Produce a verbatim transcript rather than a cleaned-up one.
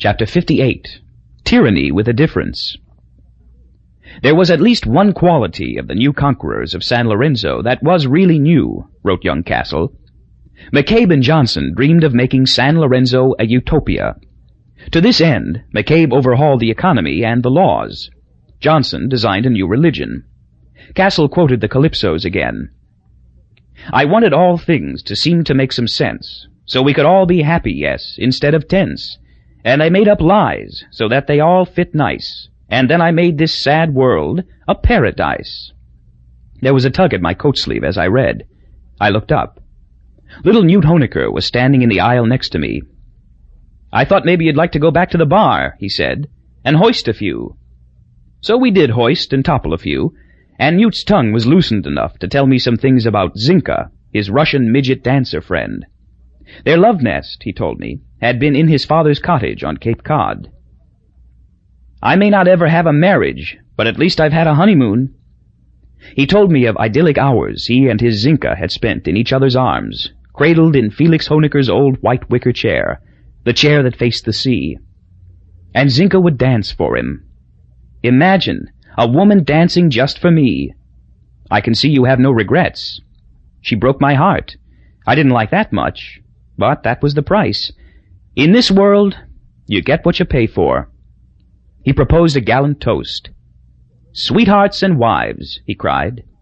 Chapter fifty-eight. Tyranny with a Difference. There was at least one quality of the new conquerors of San Lorenzo that was really new, wrote young Castle. McCabe and Johnson dreamed of making San Lorenzo a utopia. To this end, McCabe overhauled the economy and the laws. Johnson designed a new religion. Castle quoted the Calypsos again. I wanted all things to seem to make some sense, so we could all be happy, yes, instead of tense. And I made up lies so that they all fit nice. And then I made this sad world a paradise. There was a tug at my coat sleeve as I read. I looked up. Little Newt Hoenikker was standing in the aisle next to me. I thought maybe you'd like to go back to the bar, he said, and hoist a few. So we did hoist and topple a few, and Newt's tongue was loosened enough to tell me some things about Zinka, his Russian midget dancer friend. Their love nest, he told me, had been in his father's cottage on Cape Cod. I may not ever have a marriage, but at least I've had a honeymoon. He told me of idyllic hours he and his Zinka had spent in each other's arms, cradled in Felix Hoenikker's old white wicker chair, the chair that faced the sea. And Zinka would dance for him. Imagine, a woman dancing just for me. I can see you have no regrets. She broke my heart. I didn't like that much, but that was the price. In this world, you get what you pay for. He proposed a gallant toast. Sweethearts and wives, he cried.